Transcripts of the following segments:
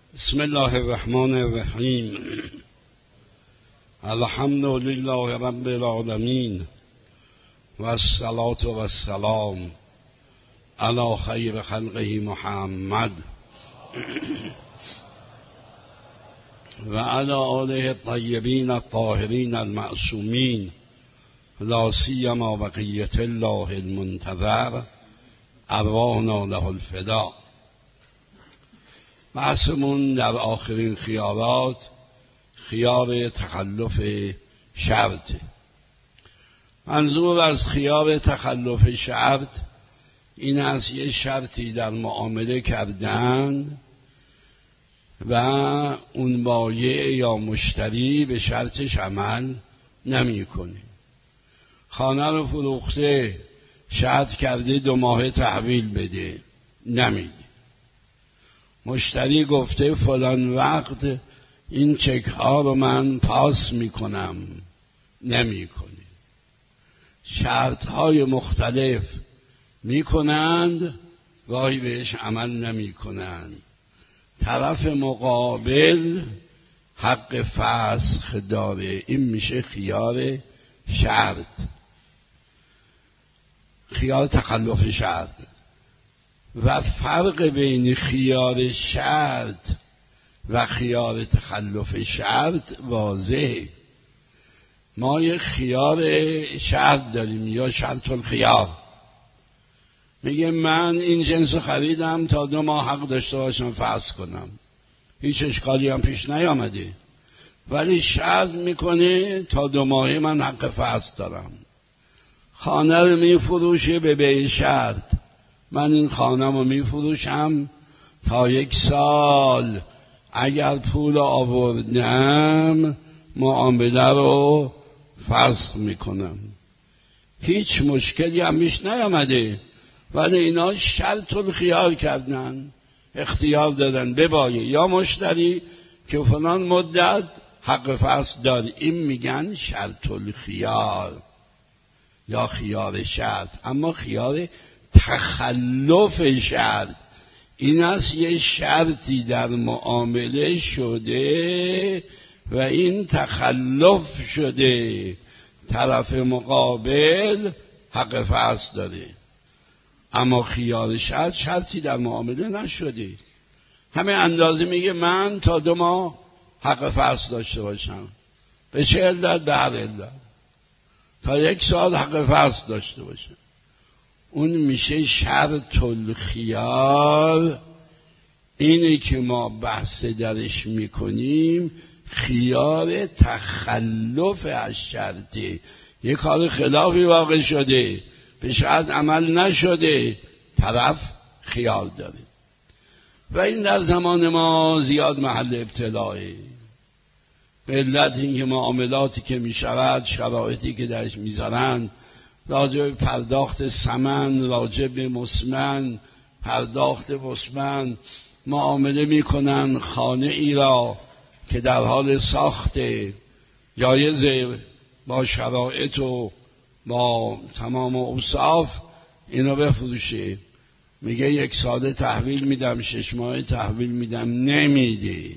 بسم الله الرحمن الرحیم. الحمد لله رب العالمین و الصلاة و السلام علی خیر خلقه محمد و علی آله الطیبین الطاهرین المعصومین لا سیما بقیة الله المنتظر ارواحنا له الفدا. بحثمون در آخرین خیارات خیار تخلف شرط. منظور از خیار تخلف شرط این است یه شرطی در معامله کردن و اون بایع یا مشتری به شرطش عمل نمیکنه. خانه رو فروخته، شرط کرده 2 ماه تحویل بده، نمیده. مشتری گفته فلان وقت این چک ها رو من پاس میکنم، نمیکنه. شرط های مختلف میکنند، گاهی بهش عمل نمیکنند. طرف مقابل حق فسخ داره. این میشه خیار شرط، خیار تخلف شرط. و فرق بین خیار شرط و خیار تخلف شرط واضحه. ما یه خیار شرط داریم یا شرط الخیار. میگه من این جنس خریدم تا 2 ماه حق داشته باشم فسخ کنم، هیچ اشکالی هم پیش نیامده، ولی شرط میکنه تا 2 ماه من حق فسخ دارم. خانه رو میفروشه به بیع شرط. من این خانم رو میفروشم تا 1 سال، اگر پول آوردم معامله رو فسخ میکنم. هیچ مشکلی هم پیش نیامده، ولی اینا شرط الخیار کردن، اختیار دادن ببایه یا مشتری که فلان مدت حق فسخ داری. این میگن شرط الخیار یا خیار شرط. اما خیار تخلف شرط این است یه شرطی در معامله شده و این تخلف شده، طرف مقابل حق فسخ داره. اما خیار شرط شرطی در معامله نشده. همه اندازه میگه من تا 2 ماه حق فسخ داشته باشم، به چه علت؟ به هر علت. تا 1 سال حق فسخ داشته باشم. اون میشه شرط الخیار. اینه که ما بحث درش میکنیم خیار تخلف از شرطه. یه کار خلافی واقع شده، به شرط عمل نشده، طرف خیار داره. و این در زمان ما زیاد محل ابتلاه. به علت اینکه معاملاتی که میشود، شرایطی که درش میذارن، راجع به پرداخت ثمن، راجع به مسمن، پرداخت مسمن معامله میکنن. خانه ای را که در حال ساخت جایزه با شرایط و با تمام اوصاف اینو بفروشه. میگه 1 ساله تحویل میدم، 6 ماه تحویل میدم، نمیده.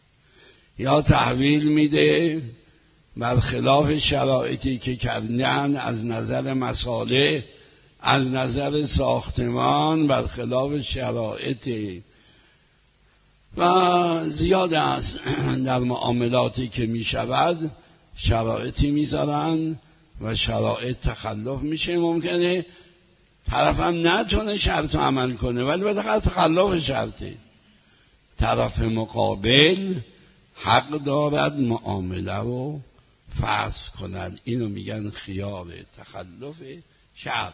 یا تحویل میده برخلاف شرایطی که کردن، از نظر مصالح، از نظر ساختمان برخلاف شرایط. و زیاد است در معاملاتی که می شود شرایطی می زارن و شرایط تخلف میشه. ممکنه طرف هم نتونه شرط عمل کنه، ولی بالاخره تخلف شرطه. طرف مقابل حق دارد معامله رو فسخ کند. اینو میگن خیار تخلف شرط.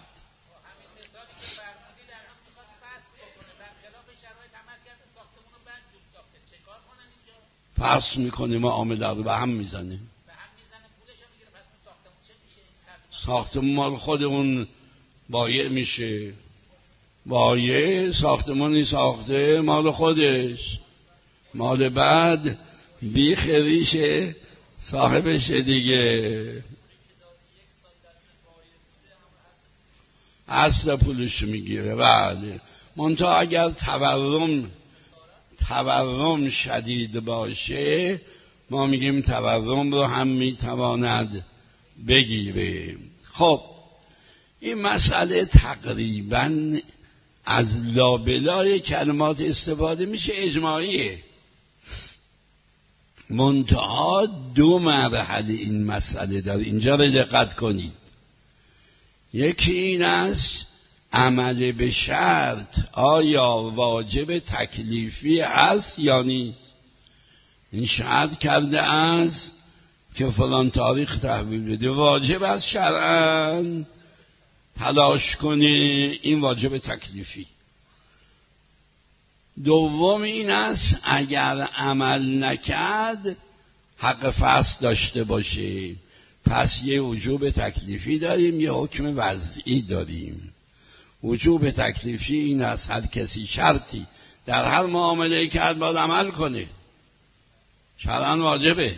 فسخ میکنه، معامله رو به هم میزنه. ساختمون مال خودمون بایع میشه. بایع ساختمانی ساخته مال خودش، مال بعد بیخ ریشه صاحبشه دیگه. اصل پولش میگیره. بله، منتها اگر تورم شدید باشه ما میگیم تورم رو هم میتواند بگیره. خب این مسئله تقریباً از لابلای کلمات استفاده میشه، اجماعیه. منتها دو مرحله این مسئله داره، اینجا رو دقت کنید. یکی این است عمل به شرط آیا واجب تکلیفی هست یا نیست. این شرط کرده است که فلان تاریخ تحویل بده، واجب است شرعاً تلاش کنه، این واجب تکلیفی. دوم این است اگر عمل نکرد حق فصل داشته باشه، پس یه وجوب تکلیفی داریم، یه حکم وضعی داریم. وجوب تکلیفی این است هر کسی شرطی در هر معامله کرد باید عمل کنه، شرعاً واجبه.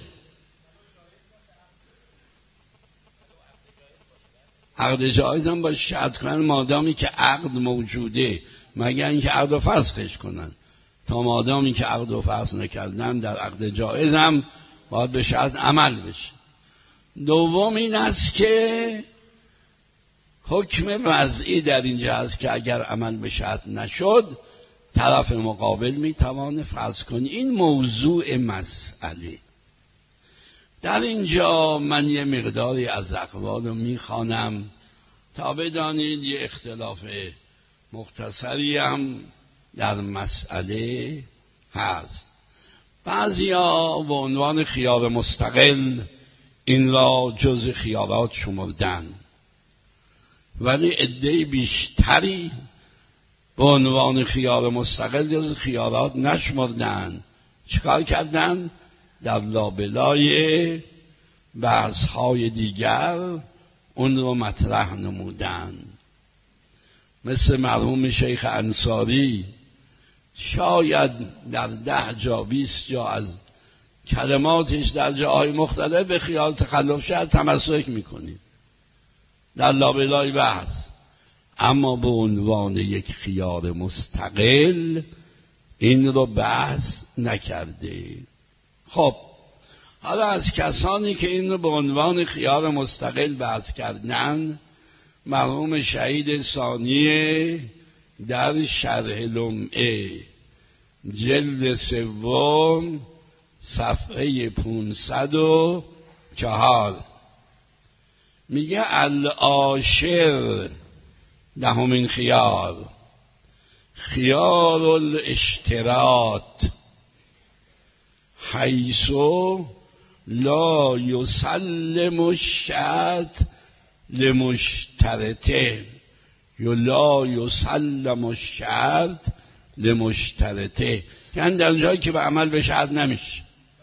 عقد جایز هم باید شرط کنن مادامی که عقد موجوده، مگر اینکه عقد و فسخش کنن. تا مادامی که عقد و فسخ نکردن در عقد جایز هم باید به شرط عمل بشه. دوم این است که حکم وضعی در اینجا هست که اگر عمل به شرط نشد طرف مقابل میتوانه فسخ کنه. این موضوع مسئله. در اینجا من یه مقداری از اقوال رو میخوانم تا بدانید یه اختلاف مختصری هم در مسئله هست. بعضیا به عنوان خیار مستقل این را جز خیارات شمردن، ولی عده بیشتری به عنوان خیار مستقل جز خیارات نشمردن. چیکار کردن؟ در لابلای بحث‌های دیگر اون رو مطرح نمودن. مثل مرحوم شیخ انصاری شاید در 10 جا 20 جا از کلماتش در جاهای مختلف به خیال تخلف شد تمسک میکنیم در لابلای بحث، اما به عنوان یک خیار مستقل این رو بحث نکرده. خب حالا از کسانی که این رو به عنوان خیار مستقل بحث کردن، مرحوم شهید ثانی در شرح لمعه جلد 3 صفحه 504 میگه العاشر، 10مین خیار، خیار الاشتراط حیث لا یسلم الشرط لمشترطه یا لا یسلم الشرط لمشترطه، یعنی در جایی که به عمل به شرط نمیشه.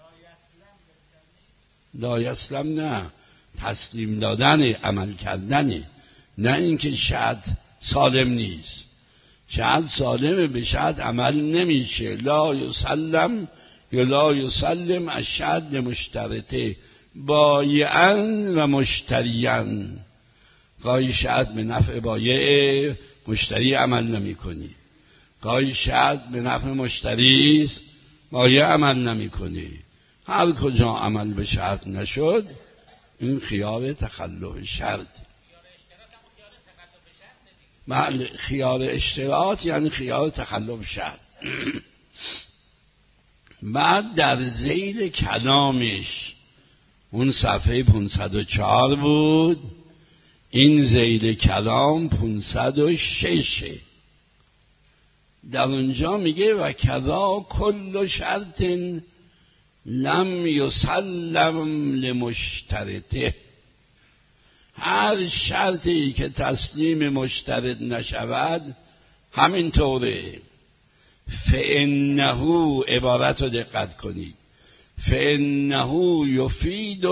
لا یسلم نه تسلیم دادن، عمل کردنه، نه اینکه شرط سالم نیست. شرط سالمه، به شرط عمل نمیشه. لا یسلم یا لا یسلم الشرط لمشترطه بایعن و مشتریان. گاهی شرط به نفع بایع مشتری عمل نمی کنی، گاهی شرط به نفع مشتری است بایع عمل نمی کنی. هر کجا عمل به شرط نشد این خیار تخلف شرط. بله، خیار اشتراط یعنی خیار تخلف شرط. بعد در ذیل کلامش اون صفحه 504 بود، این ذیل کلام 506. در اونجا میگه و کذا کل شرط لم یسلم لمشترطه، هر شرطی که تسلیم مشترط نشود همینطوره. فانه، عبارت رو دقت کنید، فانه یفید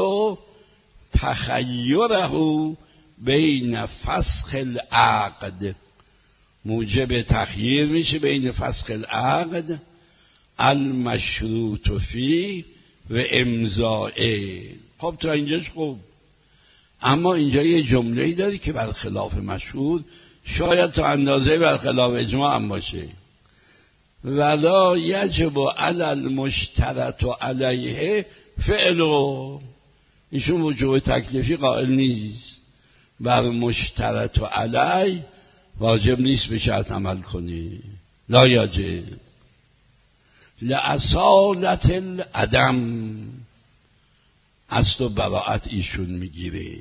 تخیره بین فسخ العقد، موجب تخییر میشه بین فسخ العقد المشروط فی و امضائه. خب تا اینجاش خوب، اما اینجا یه جمله‌ای داری که برخلاف مشهور، شاید تا اندازه برخلاف اجماع هم باشه. ولا یجب علی المشترط علیه فعلو. ایشون وجوب تکلیفی قائل نیست، بر مشترط علی واجب نیست به شرط عمل کنی، لا یجب لأصالت العدم. اصل و براعت ایشون میگیره،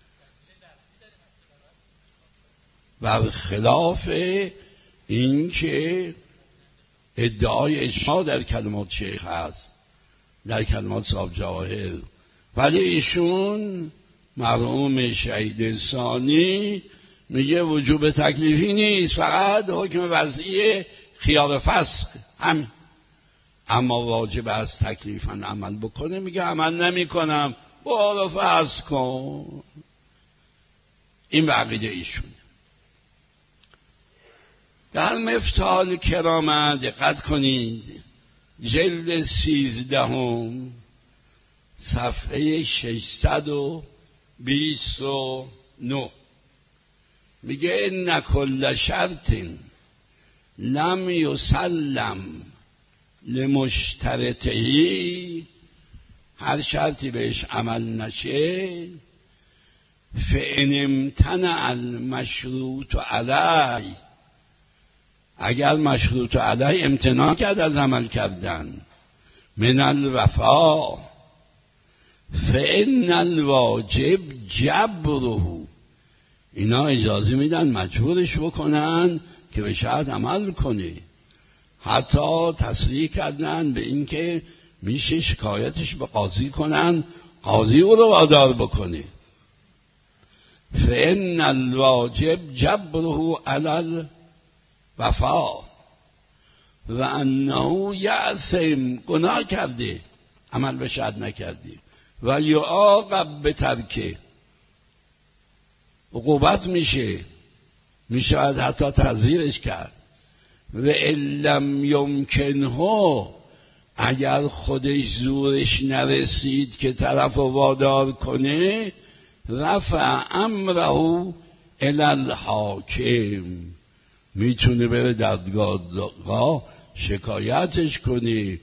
بر خلاف این که ادعای اجماع در کلمات شیخ هست، در کلمات صاحب جواهر، ولی ایشون مرحوم شهید ثانی میگه وجوب تکلیفی نیست، فقط حکم وضعی خیار فسخ هم، اما واجب از تکلیفاً عمل بکنه میگه عمل نمی کنم، برو فسخ کن. این عقیده ایشونه. در مفتاح الکرامه دقت کنید، جلد 13 صفحه 629 میگه ان کل شرط لم یسلم لمشترطهی، هر شرطی بهش عمل نشه، فان امتنع المشروط علی، اگر مشروط علی امتناع کرد از عمل کردن، من الوفا فان الواجب جبره، اینا اجازه میدن مجبورش بکنن که به شرط عمل کنه. حتی تصریح کردن به این که میشه شکایتش به قاضی کنن، قاضی او رو وادار بکنه. فان الواجب جبره علی الوفا و انه یعصم، گناه کرده عمل به شرط نکردی، و یعاقب به ترکه، عقوبت میشه حتی تعزیرش کرد. و علم یمکنه، اگر خودش زورش نرسید که طرف وادار کنه، رفع امره الی الحاکم، میتونه بره دادگاه شکایتش کنه،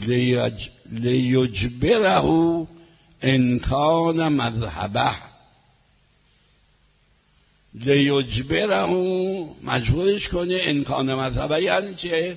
لیجبره ان کان مذهبه، لیجبره مجبورش کنه، ان کان مذهبه یعنی چه؟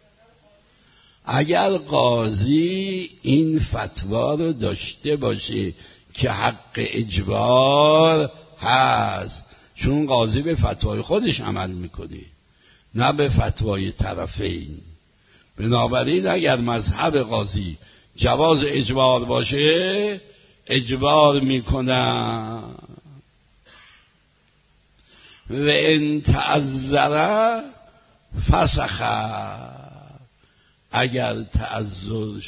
اگر قاضی این فتوا رو داشته باشه که حق اجبار هست، چون قاضی به فتوای خودش عمل میکنه نه به فتوای طرفین. بنابراین اگر مذهب قاضی جواز اجبار باشه اجبار میکنه. و ان تعذر فسخ، اگر تعذر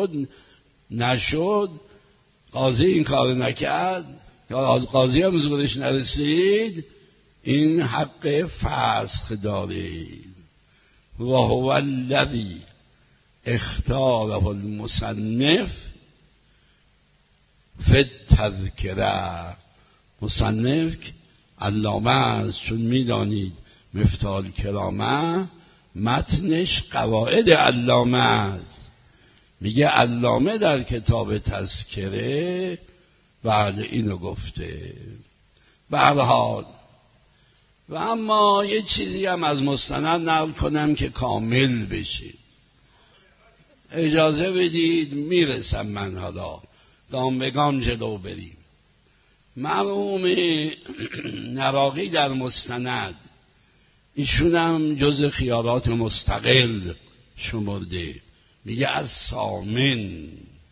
نشد، قاضی این کار نکرد یا قاضی هم زورش نرسید، این حق فسخ داره. و هو الذی اختاره المصنف فی التذکره، مصنف علامه است، چون میدانید مفتاح الکرامه متنش قواعد علامه است، میگه علامه در کتاب تذکره بعد اینو گفته. به هر حال و اما یه چیزی هم از مستند نقل کنم که کامل بشه، اجازه بدید میرسم من، حالا گام به گام جلو بریم. مرحوم نراقی در مستند، ایشون هم جز خیارات مستقل شمرده، میگه از سامن،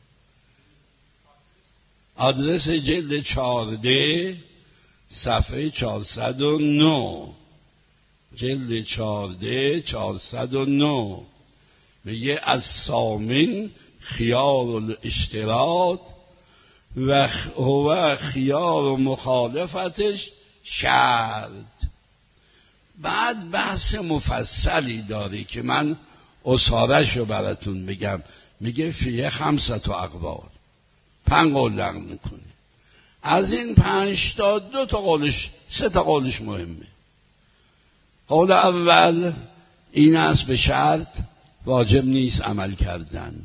آدرس جلد 14 صفحه 409، جلد 14 409 میگه از سامن خیار الاشتراط و هو خیار و مخالفتش شرط. بعد بحث مفصلی داره که من اصارش رو براتون بگم. میگه فیه 5 اقوال، 5 قول نقل میکنه. از این 5 تا 2 تا قولش، 3 تا قولش مهمه. قول اول این است به شرط واجب نیست عمل کردن،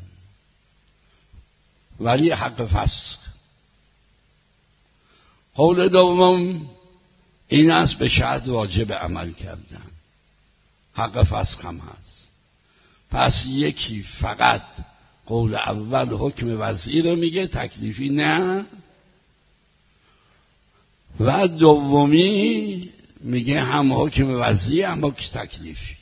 ولی حق فسخ. قول دوم این است به شرط واجب عمل کردن، حق فسخ هم هست. پس یکی فقط قول اول حکم وضعی رو میگه، تکلیفی نه، و دومی میگه هم حکم وضعی هم حکم تکلیفی.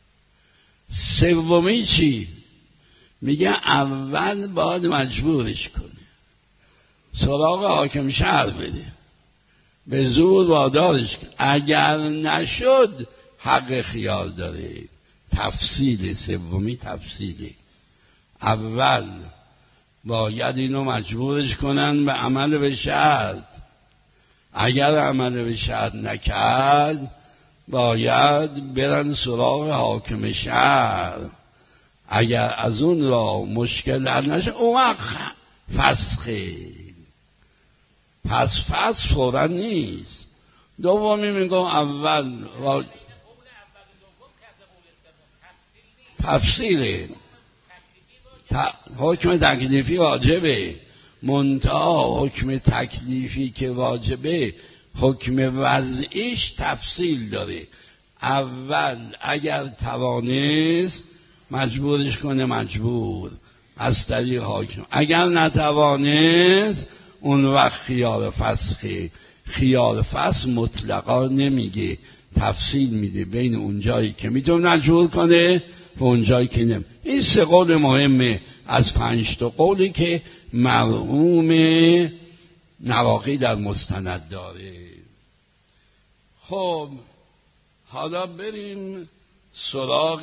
سومی چی؟ میگه اول باید مجبورش کنه، سراغ حاکم شهر بده، به زور وادارش کنه. اگر نشد حق خیال داره. تفصیل سومی تفصیله. اول باید اینو مجبورش کنن به عمل به شرط، اگر عمل به شرط نکرد باید برن سراغ حاکم شهر. اگر از اون را مشکل حل نشه اون وقت فسخه. پس فسخ فورا نیست. دومی میگم اول تفصیله، حکم تکلیفی واجبه، منتها حکم تکلیفی که واجبه حکم وضعیش تفصیل داره. اول اگر توانست مجبورش کنه، مجبور از طریق حاکم. اگر نتوانست اون وقت خیار فسخه. خیار فسخ مطلقا نمیگه، تفصیل میده بین اون جایی که میتونه مجبور کنه و اون جایی که نمیتونه. این سه قول مهمه از 5 تا قولی که مرحوم نواقی در مستند داره. خب حالا بریم سراغ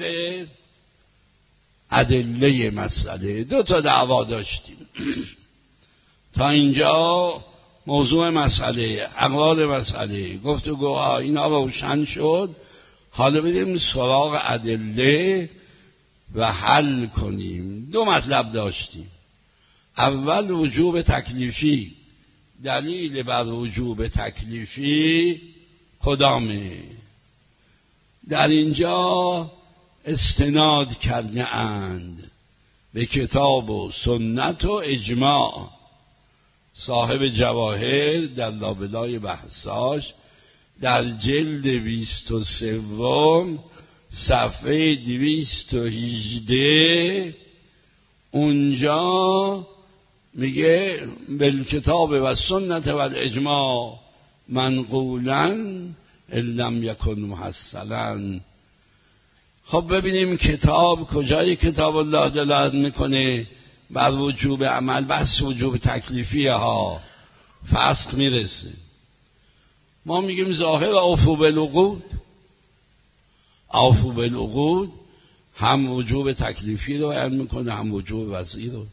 ادله مسئله. 2 تا دعوا داشتیم تا اینجا. موضوع مسئله، اقوال مسئله، گفتگوها، اینا روشن شد. حالا بریم سراغ ادله و حل کنیم. 2 مطلب داشتیم. اول وجوب تکلیفی. دلیل بر وجوب تکلیفی کدامه؟ در اینجا استناد کرده اند به کتاب و سنت و اجماع. صاحب جواهر در لابلای بحثاش در جلد 23 صفحه 218 اونجا میگه بالکتاب و سنت و اجماع منقولا ان لم یکن محصلا. خب ببینیم کتاب کجای کتاب الله دلالت میکنه بر وجوب عمل. بس وجوب تکلیفی ها فسخ میرسه. ما میگیم ظاهر اوفو بالعقود. اوفو بالعقود هم وجوب تکلیفی رو بیان میکنه هم وجوب وضعی رو.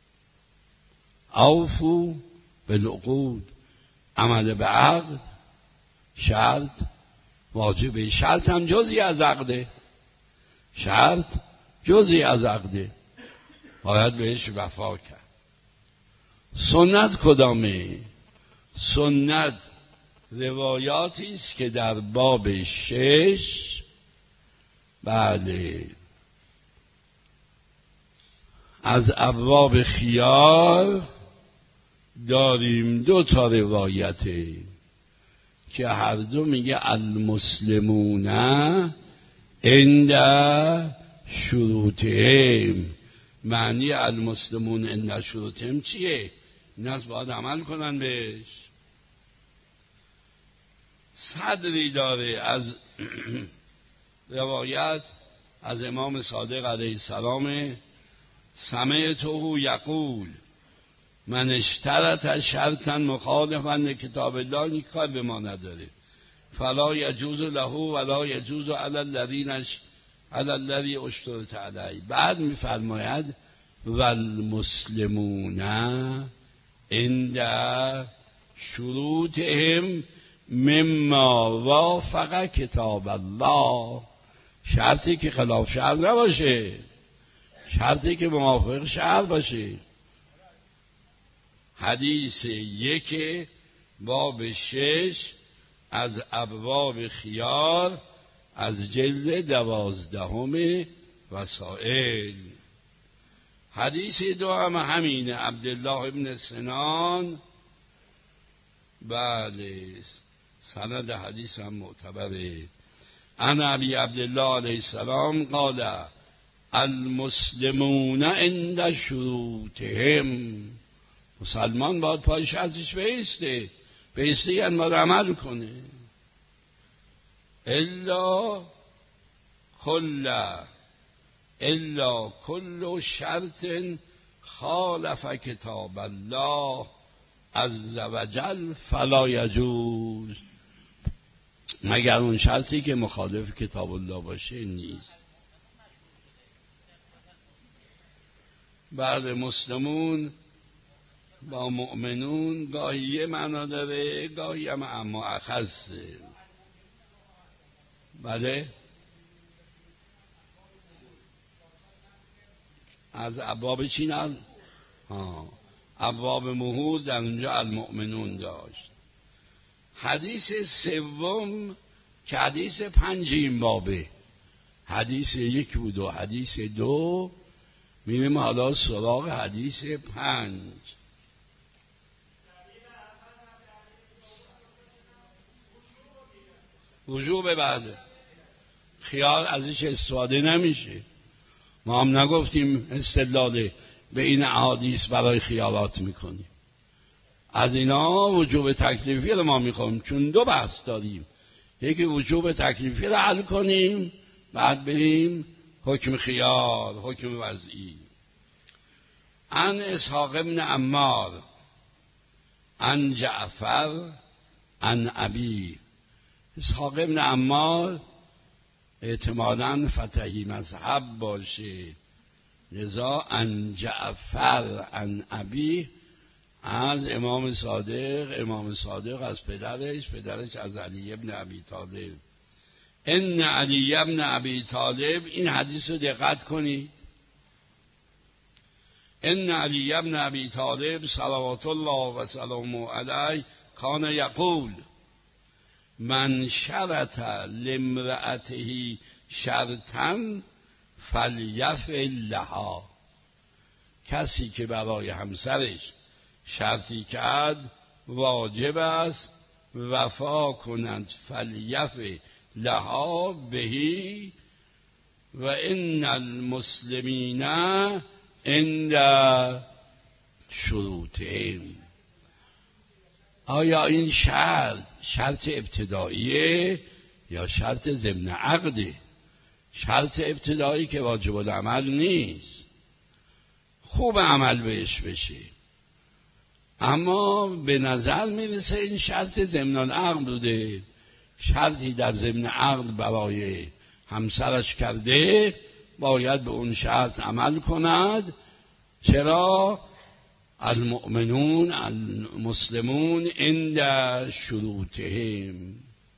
اوفو بالعقود، عمل به عقد شرط واجبه. شرط هم جزئی از عقده. شرط جزئی از عقده، باید بهش وفا کرد. سنت کدامه؟ سنت روایاتی است که در باب 6 بله از ابواب خیار داریم. 2 تا روایته که هر دو میگه المسلمون عند شروطهم. معنی المسلمون عند شروطهم چیه؟ این باید عمل کنن بهش. صدری داره از روایت از امام صادق علیه السلام سمعته یقول من اشترط شرطا مخالفا لکتاب الله، این کار به ما نداره. فلا یجوز له ولا یجوز علی الذی اشترط علیه. بعد میفرماید والمسلمون عند شروطهم مما وافق کتاب الله. شرطی که خلاف شرع نباشه، شرطی که موافق شرع باشه. حدیث 1 باب 6 از ابواب خیار از جلد 12 وسائل. حدیث دو هم همینه، عبدالله ابن سنان. بله، سند حدیث هم معتبره. عن ابی عبدالله علیه السلام قال المسلمون عند شروطهم. مسلمان باید پای شرطش بیسته یعنی باید عمل کنه. الا کل شرط خالف کتاب الله عز وجل فلا یجوز. مگر اون شرطی که مخالف کتاب الله باشه نیست. بعد مسلمون با مؤمنون گاهی یه معنا داره، گاهی هم اما اخصه. بله، از ابواب چی نه؟ ابواب مهور در اونجا المؤمنون داشت. حدیث سوم که حدیث 5 این بابه، حدیث 1 بود و حدیث 2. میریم حالا سراغ حدیث 5. وجوب بعد خیال ازش استفاده نمیشه. ما هم نگفتیم استدلال به این احادیث برای خیالات میکنیم. از اینا وجوب تکلیفی رو ما میخوایم، چون 2 بحث داریم. یکی وجوب تکلیفی رو حل کنیم، بعد بریم حکم خیال، حکم وضعی. عن اسحاق ابن عمار عن جعفر عن ابی. اسحاق ابن عمار احتمالاً فتحی مذهب باشه، لذا عن جعفر عن ابی از امام صادق از پدرش از علی ابن ابی طالب. ان علی ابن ابی طالب، این حدیث رو دقت کنید. ان علی ابن ابی طالب صلوات الله و سلامه علیه کان یقول من شرط لامرأته شرطا فلیفعل لها. کسی که برای همسرش شرطی کرد واجب است وفا کند. فلیفعل لها بهی و ان المسلمین عند شروطهم. آیا این شرط ابتداییه یا شرط ضمن عقده؟ شرط ابتدایی که واجب العمل نیست، خوب عمل بهش بشه، اما به نظر میرسه این شرط ضمن العقد بوده. شرطی در ضمن عقد برای همسرش کرده، باید به اون شرط عمل کند. چرا؟ المؤمنون المسلمون عند شروطهم.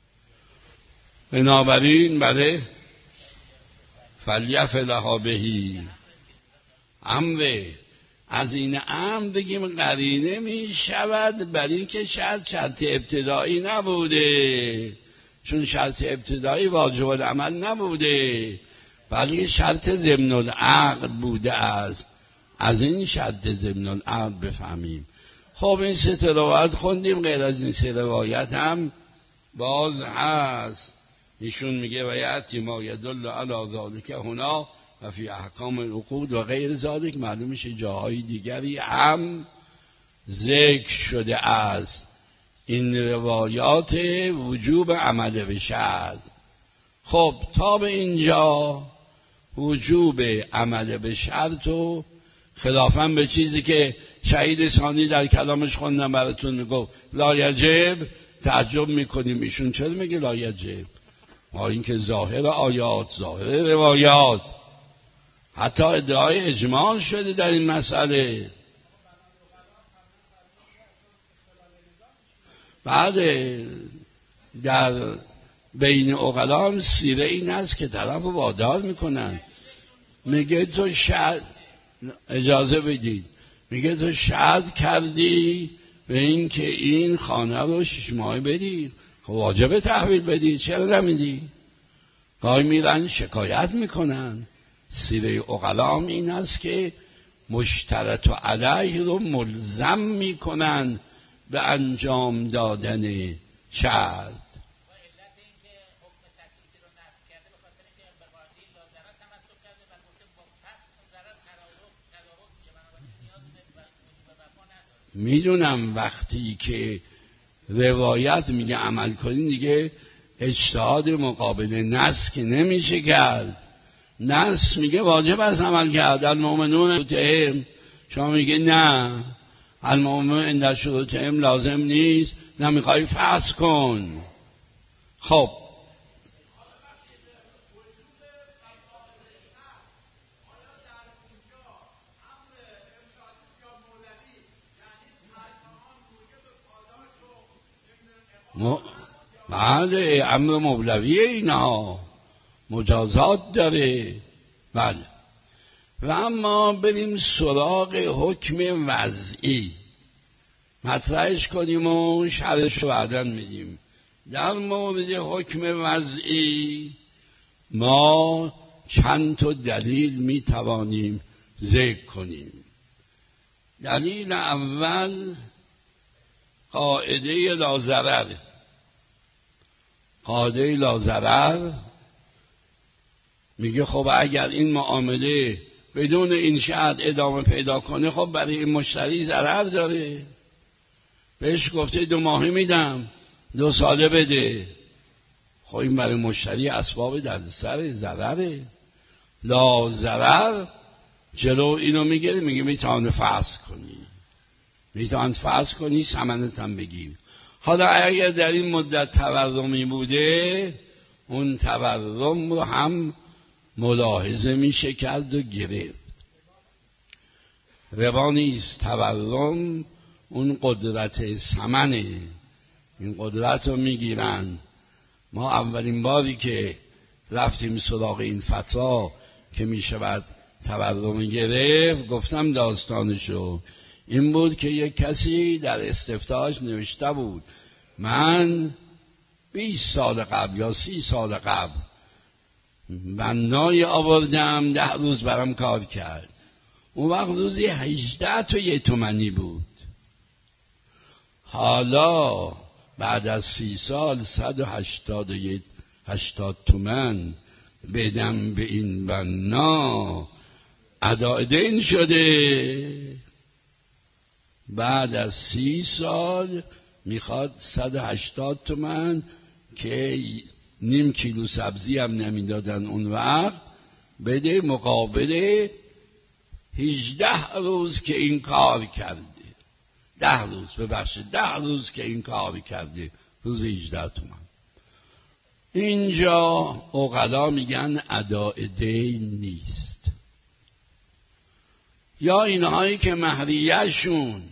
بنابراین بله فلیفعل لها بهی. امر از این امر بگیم قرینه می شود بر این که شرط ابتدایی نبوده، چون شرط ابتدایی واجب العمل نبوده بلکه شرط ضمن العقد بوده است. از این شرط ضمن العقد بفهمیم. خب این 3 روایت خوندیم، غیر از این 3 روایت هم باز هست. ایشون میگه و یأتی ما یدل علی ذلک هنا و فی احکام العقود و غیر ذلک. معلوم میشه جاهای دیگری هم ذکر شده است این روایات وجوب عمل به شرط. خب تا به اینجا وجوب عمل به شرط و خلافاً به چیزی که شهید ثانی در کلامش خوندم براتون میگفت لا یجب، تعجب میکنیم ایشون چرا میگه لا یجب؟ ما این که ظاهر آیات، ظاهر روایات، حتی ادعای اجماع شده در این مسئله. بعد در بین عقلا هم سیره این است که طرف رو وادار میکنن، میگه تو اجازه بدید، میگه تو شرط کردی به این که این خانه رو 6 ماه بدی، خب واجب تحویل بدی، چرا نمیدی؟ گاهی میرن شکایت میکنن، سیره عقلام این است که مشترط و علیه رو ملزم میکنن به انجام دادن شرط. میدونم وقتی که روایت میگه عمل کنین دیگه اجتهاد مقابل نص که نمیشه کرد. نص میگه واجب است عمل کرد، المؤمنون شروطهم، شما میگه نه المؤمنون عند شروطهم لازم نیست، نمیخوای فحص کن. خب بله امر مولویه، اینها مجازات داره. بله. و اما بریم سراغ حکم وضعی، مطرحش کنیم و شرحش رو بعداً میدیم. در مورد حکم وضعی ما چند تا دلیل میتوانیم ذکر کنیم. دلیل اول قاعده لاضرر. قاعده لاضرر میگه خب اگر این معامله بدون این شرط ادامه پیدا کنه خب برای این مشتری ضرر داره. بهش گفته 2 ماهه میدم، 2 ساله بده. خب این برای مشتری اسباب دردسر، ضرره. لاضرر جلو اینو میگیره، میگه میتوان فحص کنی، میتوان فحص کنی، ثمنت هم بگیر. حالا اگر در این مدت تورمی بوده، اون تورم رو هم ملاحظه میشه کرد و گرفت. ربا نیست، تورم اون قدرت ثمنه، این قدرت رو میگیرن. ما اولین باری که رفتیم سراغ این فتوا که میشود تورم گرفت، گفتم داستانشو. این بود که یک کسی در استفتاش نوشته بود من 20 سال قبل یا 30 سال قبل بنای آوردم 10 روز برام کار کرد. اون وقت روزی 18 تا 1 تومانی بود. حالا بعد از 30 سال 180 تومن بدم به این بنا، اداء دین شده. بعد از 30 سال میخواد 180 تومن که نیم کیلو سبزی هم نمیدادن اون وقت بده، مقابل 18 روز که این کار کرده. 10 روز ببخشید 10 روز که این کار کرده، روز 18 تومن. اینجا عقلا میگن اداء دین نیست. یا اینهایی که مهریه‌شون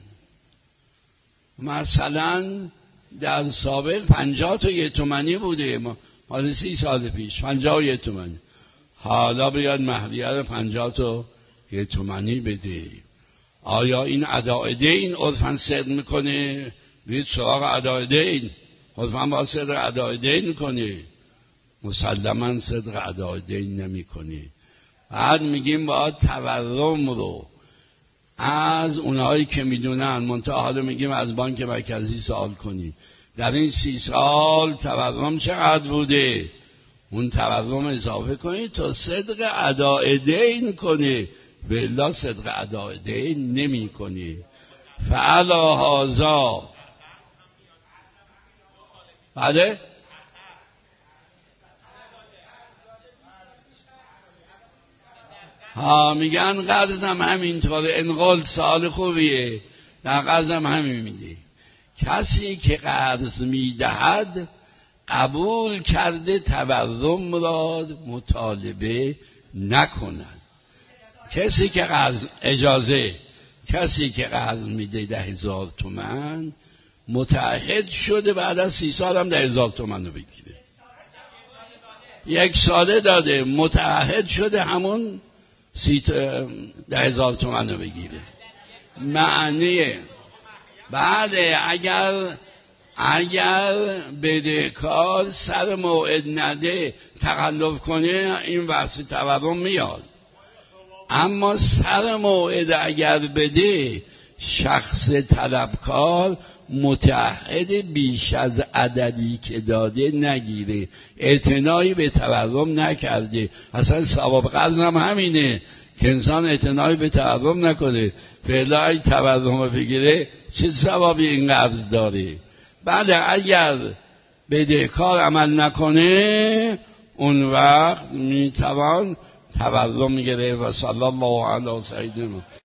مثلا در سابق 50 تا 1 تومانی بوده، مال 30 سال پیش 51 تومانی، حالا بیاد مهریه رو 50 تا 1 تومانی بده. آیا این اداء دین عرفاً صدق میکنه؟ برید سراغ اداء دین، عرفاً با صدق اداء دین کنه؟ مسلماً صدق اداء دین نمیکنه. بعد میگیم باید تورم رو از اونهایی که میدونن، منتها حالا میگیم از بانک مرکزی سوال کنی در این 30 سال تورم چقدر بوده، اون تورم اضافه کنی تا صدق اداء دین کنه، به الا صدق اداء دین نمی کنی. فعلا هازا بله میگن قرضم همینطوره، انقل سال خوبیه، در قرضم همین میده. کسی که قرض میدهد قبول کرده تورم را مطالبه نکند. کسی که قرض کسی که قرض میده 10,000 تومان متعهد شده بعد از 30 سال هم 10,000 تومان رو بگیره. 1 ساله داده، متعهد شده همون 10,000 تومان رو بگیره. معنیه بعد اگر بدهکار سر موعد نده تخلف کنه، این واسه تورم میاد. اما سر موعد اگر بده شخص طلبکار متعهد بیش از عددی که داده نگیره، اعتنایی به تورم نکرده. اصلا ثواب قرض هم همینه که انسان اعتنایی به تورم نکنه. فعلا اگه تورم بگیره چه ثوابی این قرض داره؟ بله اگر بدهکار عمل نکنه اون وقت میتوان تورم گیره. و صلی الله علی سیدنا